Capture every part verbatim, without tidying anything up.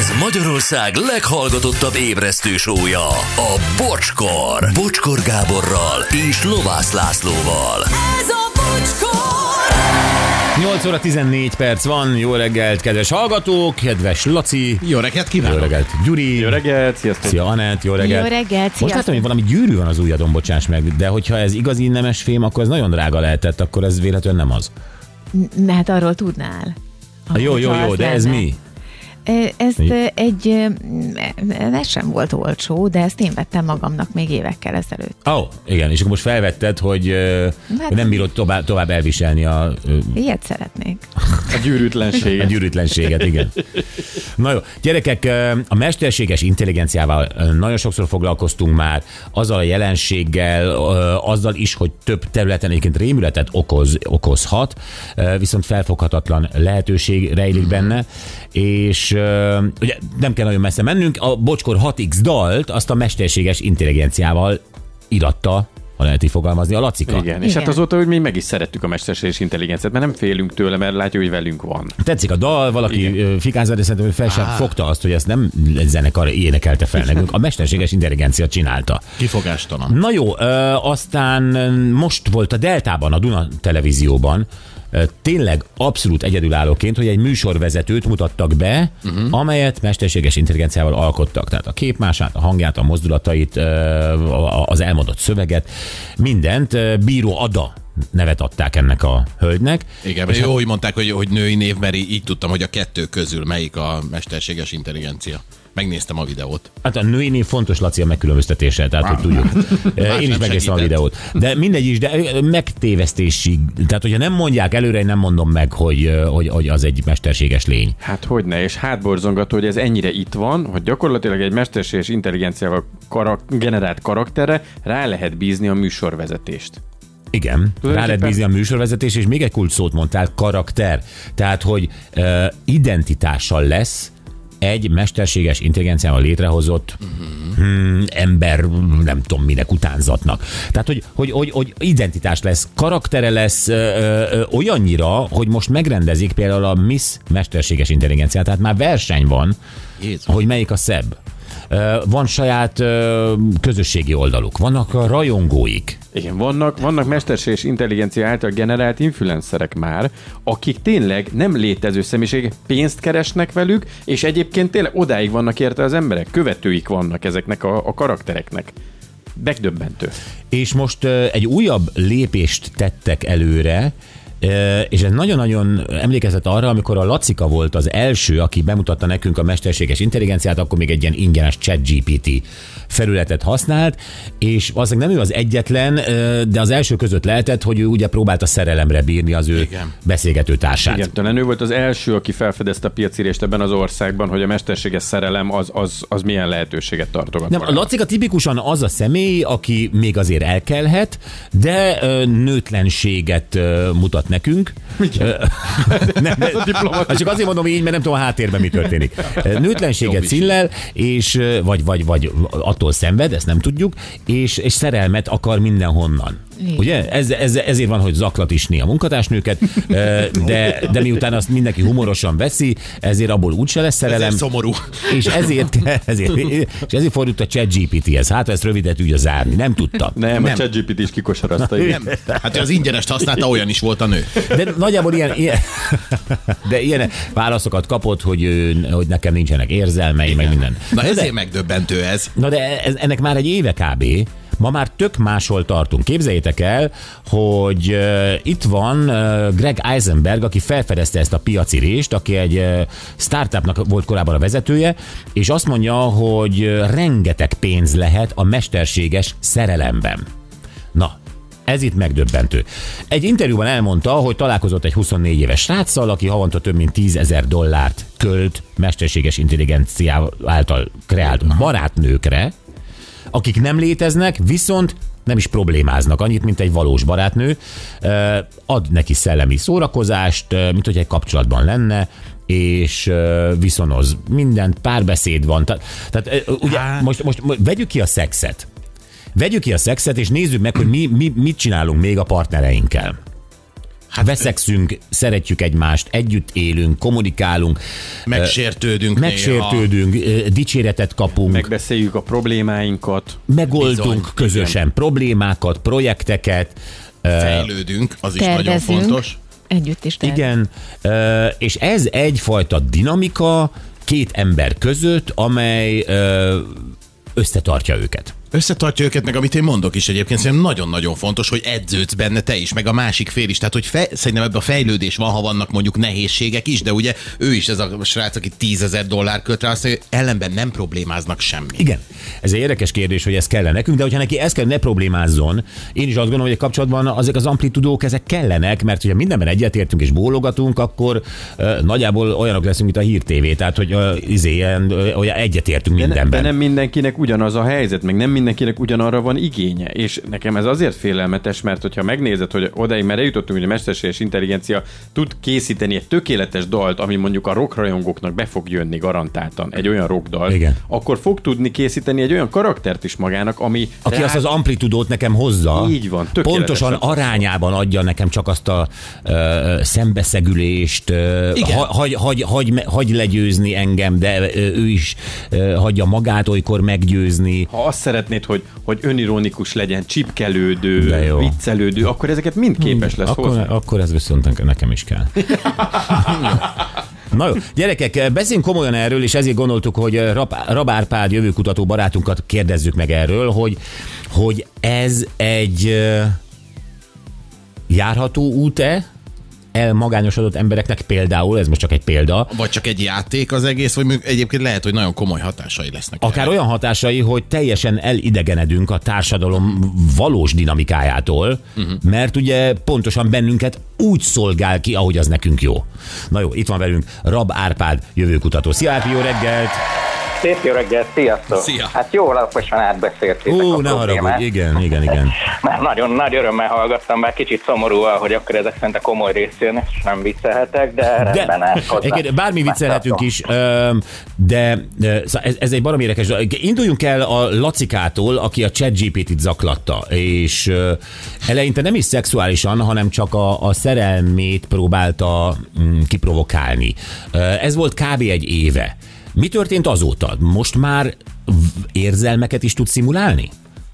Ez Magyarország leghallgatottabb ébresztő show-ja, a Bocskor. Bocskor Gáborral és Lovász Lászlóval. Ez a Bocskor! nyolc óra tizennégy perc van, jó reggelt, kedves hallgatók, kedves Laci. Jó reggelt kívánok. Jó reggelt, Gyuri. Jó reggelt, sziasztok. Szia, Anett, jó reggelt. Jó reggelt, Most sziasztok. látom, hogy valami gyűrű van az ujjadon, bocsáss meg, de hogyha ez igazi nemes fém, akkor ez nagyon drága lehetett, akkor ez véletlenül nem az. N- Hát arról tudnál. Jó, jó, jó, de ez mi? Ezt egy, ez sem volt olcsó, de ezt én vettem magamnak még évekkel ezelőtt. Ó, oh, igen, és akkor most felvetted, hogy hát, nem bírod tovább, tovább elviselni a... Ilyet szeretnék. A gyűrűtlenséget. A gyűrűtlenséget, igen. Na jó, gyerekek, a mesterséges intelligenciával nagyon sokszor foglalkoztunk már, azzal a jelenséggel, azzal is, hogy több területen egyébként rémületet okoz, okozhat, viszont felfoghatatlan lehetőség rejlik benne, és ugye nem kell nagyon messze mennünk, a Bocskor hat x dalt azt a mesterséges intelligenciával iratta, ha lehet így fogalmazni, a Lacika. Igen, és Igen. hát azóta, hogy mi meg is szerettük a mesterséges intelligenciát, mert nem félünk tőle, mert látjuk, hogy velünk van. Tetszik a dal, valaki fikázza, de szerintem fel sem fogta azt, hogy ezt nem egy zenekar énekelte fel nekünk, a mesterséges intelligencia csinálta. Kifogástalan. Na jó, aztán most volt a Deltában, a Duna televízióban, tényleg abszolút egyedülállóként, hogy egy műsorvezetőt mutattak be, uh-huh. amelyet mesterséges intelligenciával alkottak. Tehát a képmását, a hangját, a mozdulatait, az elmondott szöveget, mindent. Bíró Ada nevet adták ennek a hölgynek. Igen, jó, hogy mondták, hogy, hogy női név, mert így tudtam, hogy a kettő közül melyik a mesterséges intelligencia. Megnéztem a videót. Hát a női név fontos, Laci, a megkülönböztetése, tehát hogy tudjuk. Én is megnéztem a videót. De mindegy is, de megtévesztésig. Tehát, hogyha nem mondják előre, én nem mondom meg, hogy, hogy, hogy az egy mesterséges lény. Hát hogyne, és hátborzongató, hogy ez ennyire itt van, hogy gyakorlatilag egy mesterséges intelligenciával karak- generált karakterre rá lehet bízni a műsorvezetést. Igen, rá lehet bízni a műsorvezetés, és még egy kulcs szót mondtál, karakter. Tehát, hogy uh, identitással lesz egy mesterséges intelligenciával létrehozott uh-huh. hmm, ember, nem tudom minek, utánzatnak. Tehát, hogy, hogy, hogy, hogy identitás lesz, karaktere lesz ö, ö, olyannyira, hogy most megrendezik például a Miss mesterséges intelligenciát, tehát már verseny van, Jézus. hogy melyik a szebb. Van saját közösségi oldaluk, vannak a rajongóik. Igen, vannak, vannak mesterséges intelligencia által generált influencerek már, akik tényleg nem létező személyiségek, pénzt keresnek velük, és egyébként tényleg odáig vannak érte az emberek, követőik vannak ezeknek a, a karaktereknek. Megdöbbentő. És most egy újabb lépést tettek előre, és ez nagyon-nagyon emlékezett arra, amikor a Lacika volt az első, aki bemutatta nekünk a mesterséges intelligenciát, akkor még egy ilyen ingyenes ChatGPT felületet használt, és valószínűleg nem ő az egyetlen, de az első között lehetett, hogy ő ugye próbálta szerelemre bírni az ő Igen. beszélgető társát. Igen, talán ő volt az első, aki felfedezte a piacirést ebben az országban, hogy a mesterséges szerelem az, az, az milyen lehetőséget tartogat. Nem, a Lacika tipikusan az a személy, aki még azért elkelhet, de ö, nőtlenséget ö, mutat nekünk. nem, nem, csak azért mondom így, mert nem tudom a háttérben mi történik. Nőtlenséget színlel, és vagy, vagy, vagy attól szenved, ezt nem tudjuk, és, és szerelmet akar mindenhonnan. Igen. Ugye? Ez, ez, ezért van, hogy zaklat is néha munkatársnőket, de, de miután azt mindenki humorosan veszi, ezért abból úgyse lesz szerelem. Ezért szomorú. És ezért, ezért, és ezért fordult a ChatGPT-hez. Hát ezt rövidet tudja zárni. Nem tudta. Nem, Nem. a ChatGPT is kikosarazta. Nem. Hát az ingyenest használta, olyan is volt a nő. De nagyjából ilyen, ilyen, de ilyen válaszokat kapott, hogy, hogy nekem nincsenek érzelmei, meg minden. Na de, ezért megdöbbentő ez. Na de ez, ennek már egy éve kb. Ma már tök máshol tartunk. Képzeljétek el, hogy uh, itt van uh, Greg Eisenberg, aki felfedezte ezt a piacirést, aki egy uh, startupnak volt korábban a vezetője, és azt mondja, hogy uh, rengeteg pénz lehet a mesterséges szerelemben. Na, ez itt megdöbbentő. Egy interjúban elmondta, hogy találkozott egy huszonnégy éves sráccal, aki havonta több mint tízezer dollárt költ mesterséges intelligencia által kreált barátnőkre, akik nem léteznek, viszont nem is problémáznak annyit, mint egy valós barátnő. Ad neki szellemi szórakozást, mint hogy egy kapcsolatban lenne, és viszonoz mindent, párbeszéd van. Tehát ugye most, most, most vegyük ki a szexet. Vegyük ki a szexet, és nézzük meg, hogy mi, mi mit csinálunk még a partnereinkkel. hát, veszekszünk, szeretjük egymást, együtt élünk, kommunikálunk. Megsértődünk Megsértődünk, néha. Dicséretet kapunk. Megbeszéljük a problémáinkat. Megoldunk Bizony, közösen igen. problémákat, projekteket. Fejlődünk, az is nagyon fontos. Együtt is tervezünk. Igen, és ez egyfajta dinamika két ember között, amely összetartja őket. Összetartja őket, meg amit én mondok is egyébként, szerintem nagyon-nagyon fontos, hogy edződsz benne te is, meg a másik fél is. Tehát, hogy fe, szerintem ebben a fejlődés van, ha vannak mondjuk nehézségek is, de ugye ő is ez a srác, aki tízezer dollár köt rá, azt mondja, hogy ellenben nem problémáznak semmi. Igen. Ez egy érdekes kérdés, hogy ez kell nekünk, de hogyha neki ez kell, ne problémázzon. Én is azt gondolom, hogy egy kapcsolatban azok az amplitudók, ezek kellenek, mert hogyha mindenben egyetértünk és bólogatunk, akkor uh, nagyjából olyanok leszünk, mint a Hír té vé, tehát hogy uh, izé, ilyen, uh, olyan egyetértünk de mindenben. Ne, de nem mindenkinek ugyanaz a helyzet, meg nem mindenkinek ugyanarra van igénye, és nekem ez azért félelmetes, mert hogyha megnézed, hogy odáig már eljutottunk, hogy a mesterséges intelligencia tud készíteni egy tökéletes dalt, ami mondjuk a rockrajongóknak be fog jönni garantáltan, egy olyan rockdal, igen. akkor fog tudni készíteni egy olyan karaktert is magának, ami... Aki rá... azt az amplitudót nekem hozza, így van, pontosan arányában adja nekem csak azt a uh, szembeszegülést, uh, ha, hagy, hagy, hagy, hagy legyőzni engem, de uh, ő is uh, hagyja magát olykor meggyőzni. Ha azt szeretnéd, hogy, hogy önironikus legyen, csipkelődő, viccelődő, akkor ezeket mind képes lesz akkor, hozni. Akkor ez viszont nekem is kell. Na jó, gyerekek, beszéljünk komolyan erről, és ezért gondoltuk, hogy Rab Árpád jövőkutató barátunkat kérdezzük meg erről, hogy, hogy ez egy járható út-e elmagányosodott embereknek például, ez most csak egy példa. Vagy csak egy játék az egész, vagy még egyébként lehet, hogy nagyon komoly hatásai lesznek. Akár el. olyan hatásai, hogy teljesen elidegenedünk a társadalom valós dinamikájától, uh-huh. mert ugye pontosan bennünket úgy szolgál ki, ahogy az nekünk jó. Na jó, itt van velünk Rab Árpád jövőkutató. Szia Árpi, jó reggelt! Szép jó reggelt, sziasztok! Szia. Hát jól alaposan átbeszéltétek Ó, a ne problémát. haragudj, igen, igen, igen. Mert nagyon nagy örömmel hallgattam, bár kicsit szomorúan, hogy akkor ezek szerint a komoly rész jön, és nem viccelhetek, de rendben áll hozzá. Bármi viccelhetünk is, de ez, ez egy baromi érdekes. Induljunk el a Lacikától, aki a ChatGPT-t zaklatta, és eleinte nem is szexuálisan, hanem csak a, a szerelmét próbálta kiprovokálni. Ez volt kb. Egy éve. Mi történt azóta? Most már érzelmeket is tud szimulálni?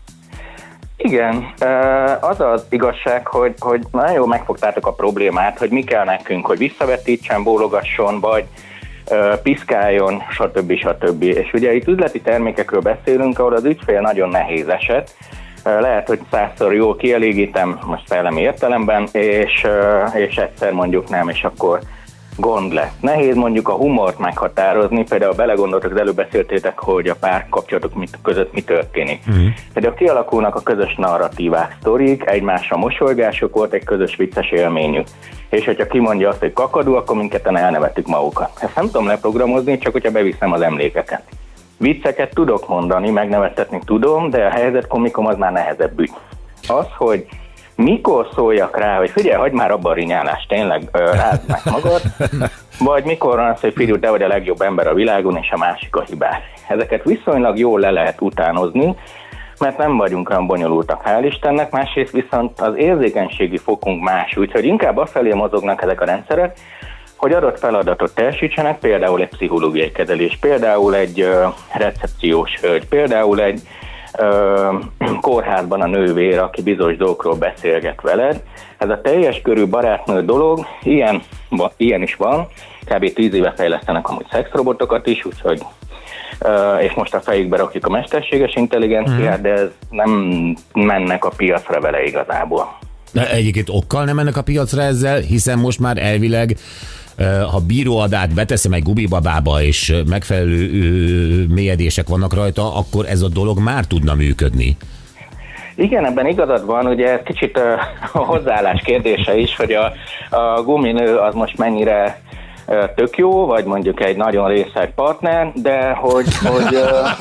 Igen, az az igazság, hogy, hogy nagyon jól megfogtátok a problémát, hogy mi kell nekünk, hogy visszavetítsen, bólogasson, vagy piszkáljon, stb. stb. És ugye itt üzleti termékekről beszélünk, ahol az ügyfél nagyon nehéz eset. Lehet, hogy százszor jól kielégítem, most szellemi értelemben, és, és egyszer mondjuk nem, és akkor gond lesz. Nehéz mondjuk a humort meghatározni, például belegondoltak, az előbb beszéltétek, hogy a párkapcsolatok között mi történik. Uh-huh. Például kialakulnak a közös narratívák, sztorik, egymásra mosolygások, volt egy közös vicces élményük. És hogyha kimondja azt, hogy kakadú, akkor minketten elnevettük magukat. Ezt nem tudom leprogramozni, csak hogyha beviszem az emlékeket. Vicceket tudok mondani, megnevettetni tudom, de a helyzetkomikom az már nehezebb ügy. Az, hogy mikor szóljak rá, hogy figyelj, hagyd már abba a rinyálást, tényleg rázd meg magad, vagy mikor van az, hogy figyelj, te vagy a legjobb ember a világon, és a másik a hibás. Ezeket viszonylag jól le lehet utánozni, mert nem vagyunk olyan bonyolultak, hál' Istennek, másrészt viszont az érzékenységi fokunk más, úgyhogy inkább afelé mozognak ezek a rendszerek, hogy adott feladatot teljesítsenek, például egy pszichológiai kezelés, például egy uh, recepciós hölgy, például egy uh, kórházban a nővér, aki bizonyos dolgokról beszélget veled. Ez a teljes körű barátnő dolog, ilyen, ilyen is van, kb. tíz éve fejlesztenek amúgy szexrobotokat is, úgyhogy Uh, és most a fejükbe rakjuk a mesterséges intelligenciát, mm. de ez nem mennek a piacra vele igazából. De egyébként okkal nem mennek a piacra ezzel, hiszen most már elvileg, ha bíróadát beteszem egy gumibabába, és megfelelő mélyedések vannak rajta, akkor ez a dolog már tudna működni. Igen, ebben igazad van, ugye ez kicsit a hozzáállás kérdése is, hogy a, a guminő az most mennyire tök jó, vagy mondjuk egy nagyon részeg partner, de hogy, hogy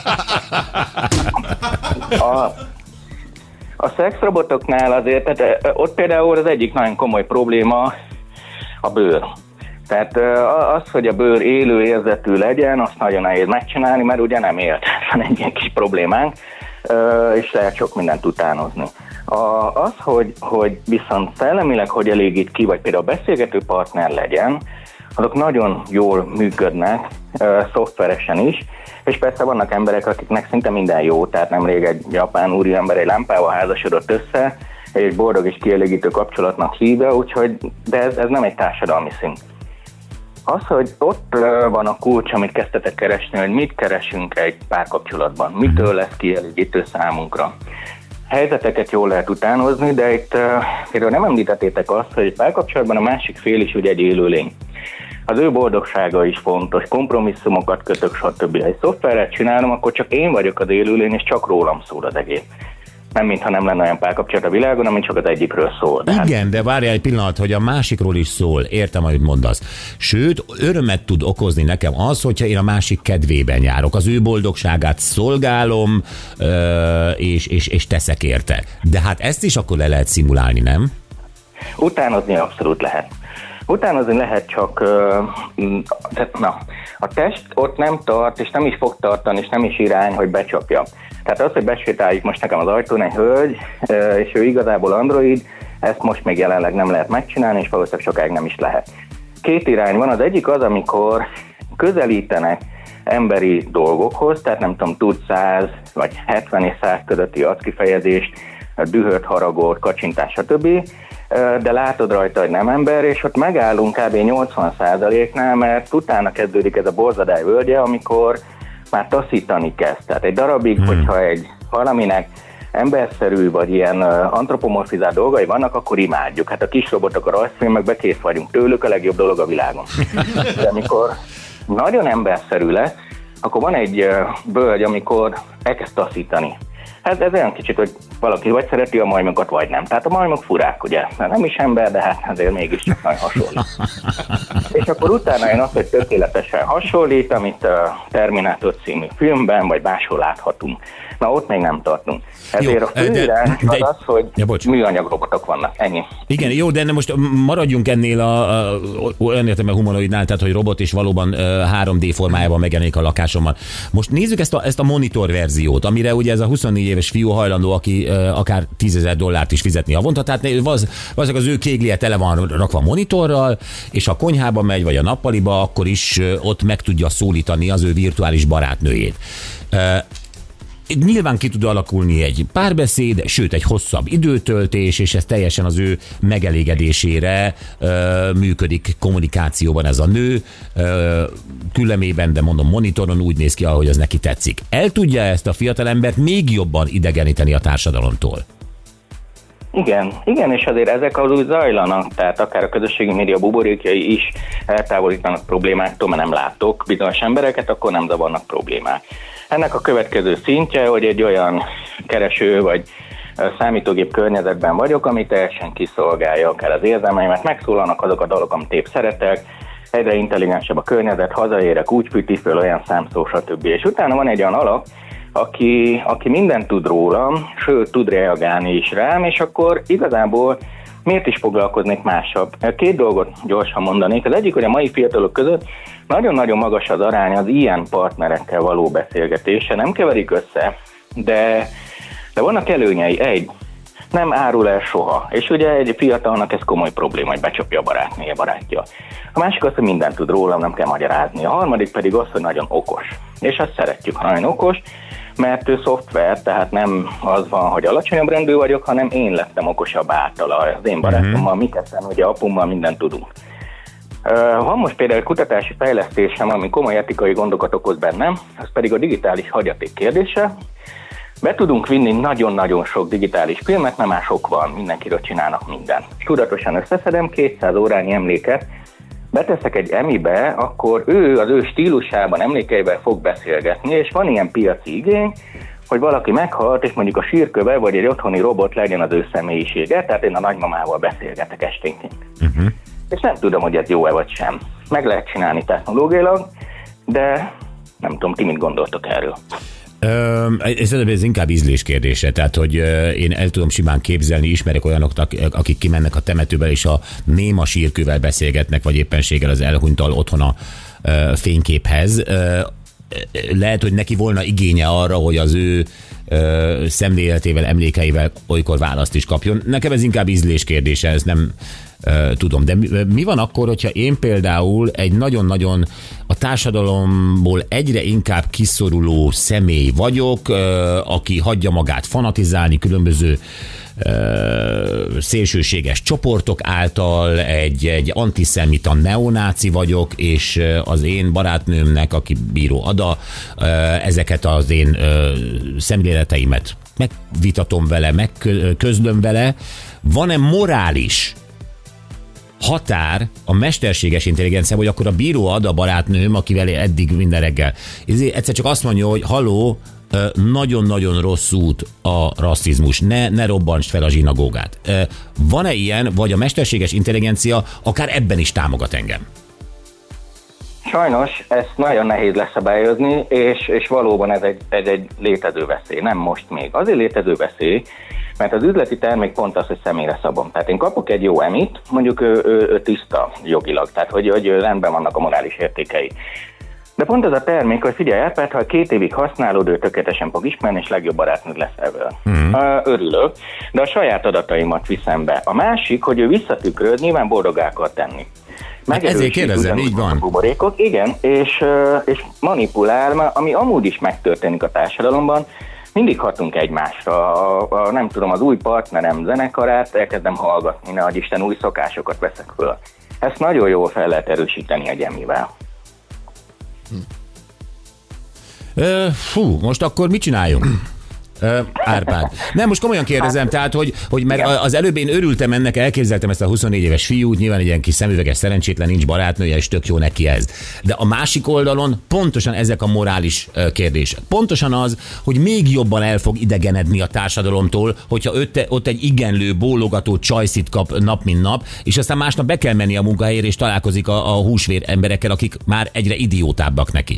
a, a szexrobotoknál azért, tehát ott például az egyik nagyon komoly probléma a bőr. Tehát az, hogy a bőr élő érzetű legyen, azt nagyon nehéz megcsinálni, mert ugye nem élt. Van egy ilyen kis problémánk, és lehet sok mindent utánozni. A, az, hogy, hogy viszont szellemileg hogy elégít ki, vagy például beszélgető partner legyen, azok nagyon jól működnek uh, szoftveresen is, és persze vannak emberek, akiknek szinte minden jó, tehát nemrég egy japán úriember egy lámpával házasodott össze, és boldog és kielégítő kapcsolatnak hívja, úgyhogy, de ez, ez nem egy társadalmi szint. Az, hogy ott van a kulcs, amit kezdtetek keresni, hogy mit keresünk egy párkapcsolatban, mitől lesz kielégítő számunkra. Helyzeteket jól lehet utánozni, de itt például nem említettétek azt, hogy egy párkapcsolatban a másik fél is ugye egy élőlény. Az ő boldogsága is fontos, kompromisszumokat kötök, stb. Ha egy szoftverrel csinálom, akkor csak én vagyok az élőlény, és csak rólam szól az egész. Nem, mintha nem lenne olyan párkapcsolat a világon, amit csak az egyikről szól. De igen, hát... de várjál egy pillanat, hogy a másikról is szól. Értem, amit mondasz. Sőt, örömet tud okozni nekem az, hogyha én a másik kedvében járok. Az ő boldogságát szolgálom, és, és, és teszek érte. De hát ezt is akkor le lehet szimulálni, nem? Utánozni abszolút lehet. Utánozni lehet, csak na, a test ott nem tart, és nem is fog tartani, és nem is irány, hogy becsapja. Tehát az, hogy besétáljuk most nekem az ajtón egy hölgy, és ő igazából android, ezt most még jelenleg nem lehet megcsinálni, és valószínűleg sokáig nem is lehet. Két irány van, az egyik az, amikor közelítenek emberi dolgokhoz, tehát nem tudom, tud száz vagy hetven és száz közötti arckifejezést, dühöt, haragot, kacsintás, stb., de látod rajta, hogy nem ember, és ott megállunk kb. nyolcvan százaléknál, mert utána kezdődik ez a borzadály völgye, amikor már taszítani kezd. Tehát egy darabig, hmm. hogyha egy valaminek emberszerű, vagy ilyen uh, antropomorfizált dolgai vannak, akkor imádjuk. Hát a kis robotok a rajzfilmekben kész vagyunk tőlük, a legjobb dolog a világon. De amikor nagyon emberszerű lesz, akkor van egy uh, völgy, amikor elkezd taszítani. Hát ez olyan kicsit, hogy valaki vagy szereti a majmokat, vagy nem. Tehát a majmok furák, ugye? Mert nem is ember, de hát azért mégiscsak nagyon hasonló. És akkor utána jön az, hogy tökéletesen hasonlít, amit a Terminátor című filmben, vagy máshol láthatunk. Na, ott még nem tartunk. Ezért jó, a fő irány az az, hogy ja, műanyag robotok vannak. Ennyi. Igen, jó, de most maradjunk ennél a, a olyan értelemben humanoidnál, tehát hogy robot és valóban három dé formájában megjelenik a lakásomban. Most nézzük ezt a, ezt a monitor verziót, amire ugye ez a huszonnégy éves fiú hajlandó, aki akár tízezer dollárt is fizetni havonta, tehát valószínűleg az ő kéglie tele van rakva monitorral, és ha konyhába megy, vagy a nappaliba, akkor is ott meg tudja szólítani az ő virtuális barátnőjét. Nyilván ki tud alakulni egy párbeszéd, sőt egy hosszabb időtöltés, és ez teljesen az ő megelégedésére ö, működik kommunikációban ez a nő, ö, külemében, de mondom monitoron úgy néz ki, ahogy az neki tetszik. El tudja ezt a fiatalembert még jobban idegeníteni a társadalomtól? Igen, igen, és azért ezek az úgy zajlanak, tehát akár a közösségi média buborékjai is eltávolítanak problémáktól, mert nem látok bizonyos embereket, akkor nem zavarnak problémák. Ennek a következő szintje, hogy egy olyan kereső vagy számítógép környezetben vagyok, ami teljesen kiszolgálja akár az érzelmeimet, megszólalnak azok a dolgok, amit épp szeretek, egyre intelligensebb a környezet, hazaérek, úgy fűti föl, olyan számszó, stb. És utána van egy olyan alak, aki, aki mindent tud rólam, sőt tud reagálni is rám, és akkor igazából miért is foglalkoznék másabb? Két dolgot gyorsan mondanék. Az egyik, hogy a mai fiatalok között nagyon-nagyon magas az arány az ilyen partnerekkel való beszélgetése. Nem keverik össze, de, de vannak előnyei. Egy, nem árul el soha. És ugye egy fiatalnak ez komoly probléma, hogy becsapja a barátnője, barátja. A másik az, hogy mindent tud rólam, nem kell magyarázni. A harmadik pedig az, hogy nagyon okos. És azt szeretjük, ha nagyon okos, mert ő szoftver, tehát nem az van, hogy alacsonyabb rendű vagyok, hanem én lettem okosabb általa. Az én barátommal, mi ketten, ugye apummal mindent tudunk. Uh, van most például egy kutatási fejlesztésem, ami komoly etikai gondokat okoz bennem, az pedig a digitális hagyaték kérdése. Be tudunk vinni nagyon-nagyon sok digitális filmet, nem már sok van, mindenkiről csinálnak mindent. Tudatosan összeszedem kétszáz órányi emléket, beteszek egy emibe, akkor ő az ő stílusában, emlékeivel fog beszélgetni, és van ilyen piaci igény, hogy valaki meghalt, és mondjuk a sírköve, vagy egy otthoni robot legyen az ő személyisége, tehát én a nagymamával beszélgetek esténként. Uh-huh. És nem tudom, hogy ez jó-e vagy sem. Meg lehet csinálni technológiailag, de nem tudom, ti mit gondoltok erről? Ez, ez inkább ízlés kérdése, tehát hogy én el tudom simán képzelni, ismerek olyanokat, akik kimennek a temetőbe és a néma sírkővel beszélgetnek, vagy éppenséggel az elhunytal otthon a fényképhez. Lehet, hogy neki volna igénye arra, hogy az ő ö, szemléletével, emlékeivel olykor választ is kapjon. Nekem ez inkább ízlés kérdése, ez nem ö, tudom. De mi, mi van akkor, hogyha én például egy nagyon-nagyon a társadalomból egyre inkább kiszoruló személy vagyok, ö, aki hagyja magát fanatizálni különböző ö, szélsőséges csoportok által, egy, egy antiszemita neonáci vagyok, és az én barátnőmnek, aki Bíró Ada, ö, ezeket az én ö, szemléleteimet megvitatom vele, megközlöm vele. Van-e morális határ a mesterséges intelligencia, vagy akkor a Bíró Ada barátnőm, akivel eddig minden reggel egyszer csak azt mondja, hogy halló, nagyon-nagyon rossz út a rasszizmus, ne, ne robbantsd fel a zsinagógát. Van-e ilyen, vagy a mesterséges intelligencia akár ebben is támogat engem? Sajnos ezt nagyon nehéz leszabályozni, és, és valóban ez egy, egy, egy létező veszély, nem most még. Azért létező veszély, mert az üzleti termék pont az, hogy személyre szabom. Tehát én kapok egy jó emit, mondjuk ő, ő, ő tiszta jogilag, tehát hogy, hogy rendben vannak a morális értékei. De pont ez a termék, hogy figyelj el, mert ha két évig használod, ő tökéletesen fog ismerni, és legjobb barátnőd lesz ebből. Uh-huh. Örülök, de a saját adataimat viszem be. A másik, hogy ő visszatükröd, nyilván boldogá akar tenni. Hát ezért kérdezem, így van. Buborékok, igen, és, és manipulál, ami amúgy is megtörténik a társadalomban, mindig hatunk egymásra. A, a, nem tudom, az új partnerem zenekarát elkezdem hallgatni, nehogy Isten új szokásokat veszek föl. Ezt nagyon jól fel lehet erősíteni a gyemivel. Hm. Ö, fú, most akkor mit csináljunk? Ö, Árpád. Nem, most komolyan kérdezem, tehát, hogy, hogy mert az előbb én örültem ennek, elképzeltem ezt a huszonnégy éves fiút, nyilván egy ilyen kis szemüveges szerencsétlen, nincs barátnője, és tök jó neki ez. De a másik oldalon pontosan ezek a morális kérdések. Pontosan az, hogy még jobban el fog idegenedni a társadalomtól, hogyha ott, ott egy igenlő, bólogató csajszit kap nap, mint nap, és aztán másnap be kell menni a munkahelyére, és találkozik a, a húsvér emberekkel, akik már egyre idiótábbak neki.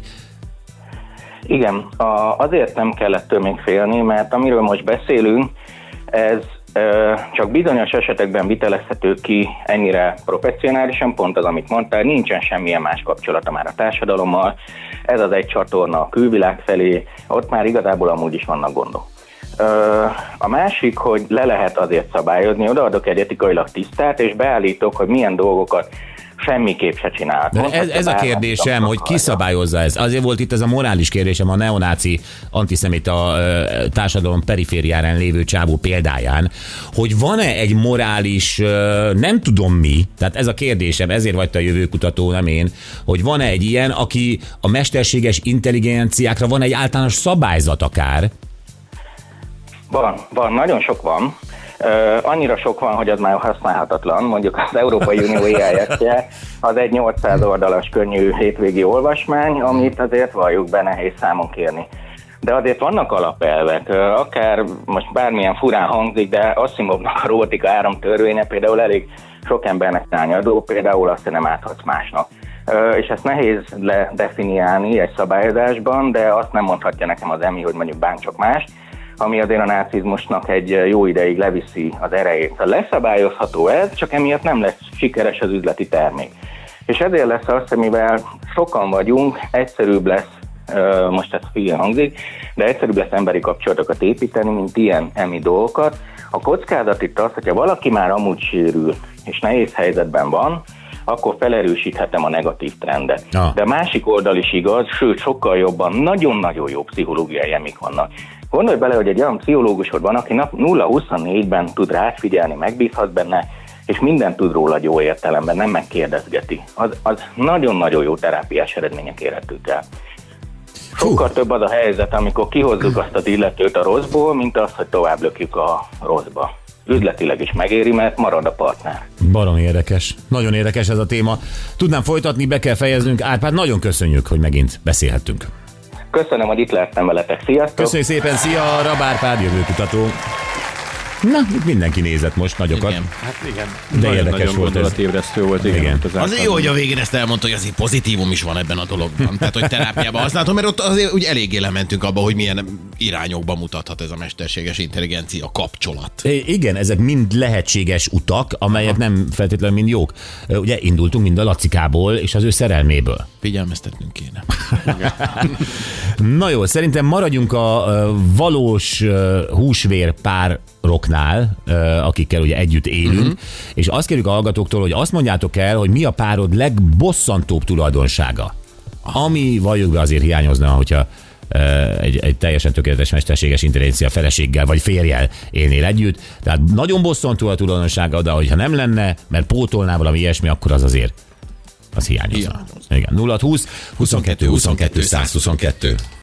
Igen, a, azért nem kell ettől még félni, mert amiről most beszélünk, ez ö, csak bizonyos esetekben vitelezhető ki ennyire professzionálisan, pont az, amit mondtál, nincsen semmilyen más kapcsolata már a társadalommal, ez az egy csatorna a külvilág felé, ott már igazából amúgy is vannak gondok. Ö, a másik, hogy le lehet azért szabályozni, odaadok egy etikailag tisztát, és beállítok, hogy milyen dolgokat semmiképp se csinál. De ez, ez a kérdésem, hogy ki szabályozza ezt. Azért volt itt ez a morális kérdésem a neonáci antiszemita társadalom periférián lévő csávó példáján, hogy van-e egy morális, nem tudom mi, tehát ez a kérdésem, ezért vagy te a jövőkutató, nem én, hogy van-e egy ilyen, aki a mesterséges intelligenciákra van egy általános szabályzat akár? Van, van, nagyon sok van. Uh, annyira sok van, hogy az már használhatatlan. Mondjuk az Európai Unió á i es-je az egy nyolcszáz oldalas könnyű hétvégi olvasmány, amit azért valljuk be nehéz számon kérni. De azért vannak alapelvek, uh, akár most bármilyen furán hangzik, de Asimovnak a robotika áramtörvénye például elég sok embernek tányadó, például azt, hogy nem áthatsz másnak. Uh, és ezt nehéz ledefiniálni egy szabályozásban, de azt nem mondhatja nekem az emi, hogy mondjuk bántsak mást, ami azért a nácizmusnak egy jó ideig leviszi az erejét. Leszabályozható ez, csak emiatt nem lesz sikeres az üzleti termék. És ezért lesz az, hogy mivel sokan vagyunk, egyszerűbb lesz, most ez hülye hangzik, de egyszerűbb lesz emberi kapcsolatokat építeni, mint ilyen emi dolgokat. A kockázat itt az, hogyha valaki már amúgy sérül, és nehéz helyzetben van, akkor felerősíthetem a negatív trendet. Ah. De a másik oldal is igaz, sőt, sokkal jobban, nagyon-nagyon jó pszichológiai emik vannak. Gondolj bele, hogy egy olyan pszichológusod van, aki nap nulla huszonnégyben tud rád figyelni, megbízhat benne, és mindent tud róla jó értelemben, nem megkérdezgeti. Az, az nagyon-nagyon jó terápiás eredmények érhetők el. Sokkal több az a helyzet, amikor kihozzuk azt az illetőt a rosszból, mint az, hogy tovább lökjük a rosszba. Üzletileg is megéri, mert marad a partner. Baromi érdekes. Nagyon érdekes ez a téma. Tudnám folytatni, be kell fejeznünk. Árpád, nagyon köszönjük, hogy megint beszélhettünk. Köszönöm, hogy itt lehettem veletek. Sziasztok! Köszönjük szépen, szia! Rab Árpád, jövőkutató. Na, itt mindenki nézett most nagyokat. Igen. Hát igen. De Nagyon, érdekes nagyon volt ez. gondolatébresztő volt. Igen. Igen. Az Azért jó, hogy a végén ezt elmondta, hogy azért pozitívum is van ebben a dologban. Tehát, hogy terápiában használhatom, mert ott azért úgy eléggé lementünk abba, hogy milyen irányokba mutathat ez a mesterséges intelligencia kapcsolat. I- Igen, ezek mind lehetséges utak, amelyek Aha. nem feltétlenül mind jók. Ugye indultunk mind a Lacikából és az ő szerelméből. Figyelmeztetnünk kéne. Na jó, szerintem maradjunk a ö, valós ö, húsvér pároknál, ö, akikkel ugye együtt élünk, uh-huh. és azt kérjük a hallgatóktól, hogy azt mondjátok el, hogy mi a párod legbosszantóbb tulajdonsága. Ami valljuk be azért hiányozna, hogyha ö, egy, egy teljesen tökéletes mesterséges intelligencia feleséggel vagy férjel élnél együtt. Tehát nagyon bosszantó a tulajdonsága, de hogyha nem lenne, mert pótolná valami ilyesmi, akkor az azért az hiányozna. Igen, nulla húsz huszonkettő huszonkettő százhuszonkettő.